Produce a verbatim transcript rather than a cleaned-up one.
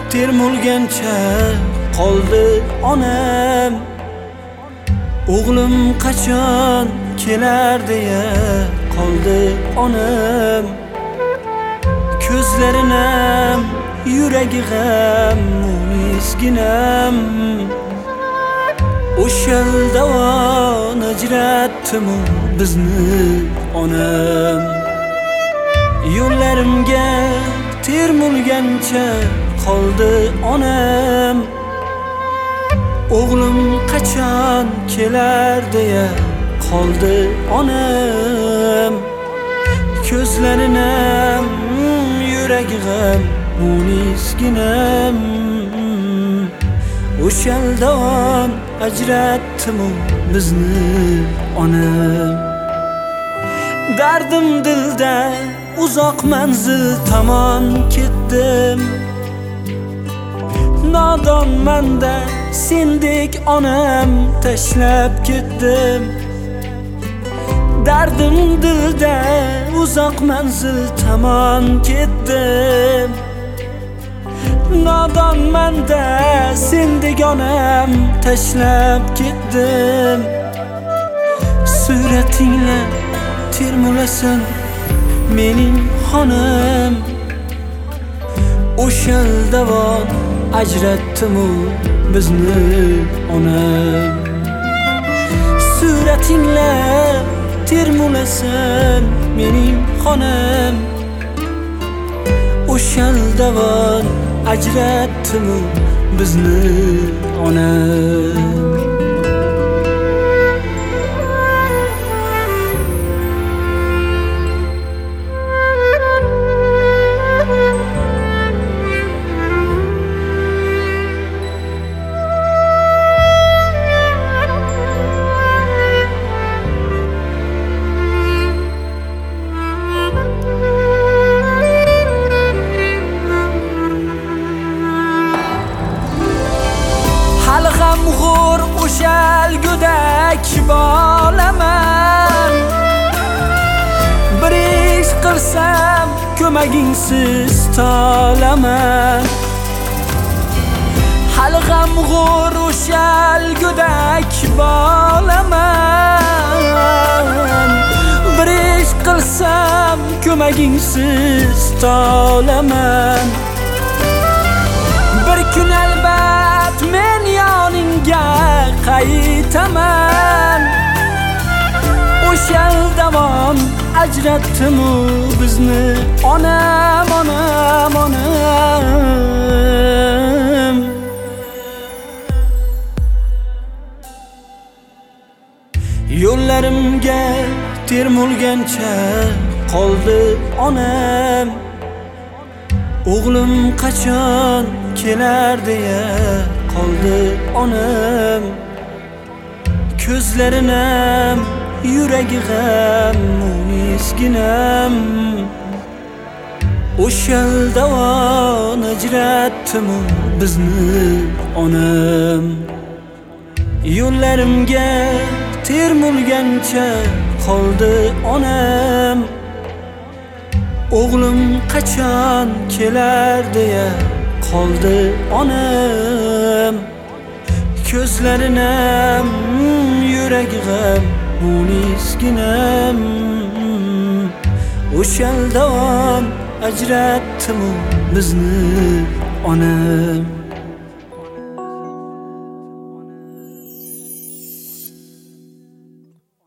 termulgancha qoldi onam. O'g'lim qachon kelar deya qoldi onam. Ko'zlarinam, yuragi g'am, miskinam. O'shal davon ajratdimu bizni onam. Yo'llarimga termulgancha qoldi onam. O'g'lim qachon kelar deya qoldi onam. Ko'zlarinam, yuragi g'am, miskinam. O'shal davon ajratdimu bizni onam. Dardim dilda uzoq manzil tomon ketdim. Nodonmanda sendek onam tashlab ketdim. Dardim dilda uzoq manzil tomon ketdim. Nodonmanda sendek onam tashlab ketdim. Suratingla termulasan mening xonam. O'shal davon ajratdimu bizni onam. Suratingla termulasan mening xonam. O'shal davon ajratdimu bizni onam. G'amg'ur o'shal go'dak bolaman. Bir ish qilsam ko'magingsiz tolaman. Hali g'amg'ur o'shal go'dak bolaman. Bir ish qilsam ko'magingsiz tolaman. Bir kun albat men yoningga qaytaman. O'shal davon ajratdimu bizni onam, onam, onam. Yo'llarimga termulgancha qoldi onam. O'g'lim qachon kelar deya qoldi onam. Ko'zlarinam, yuragi g'am, miskinam. O'shal davon ajratdimu bizni onam. Yo'llarimga termulgancha qoldi onam. O'g'lim qachon kelar deya qoldi onam. Ko'zlarinam, yuragi g'am, miskinam. O'shal davon ajratdimu bizni onam.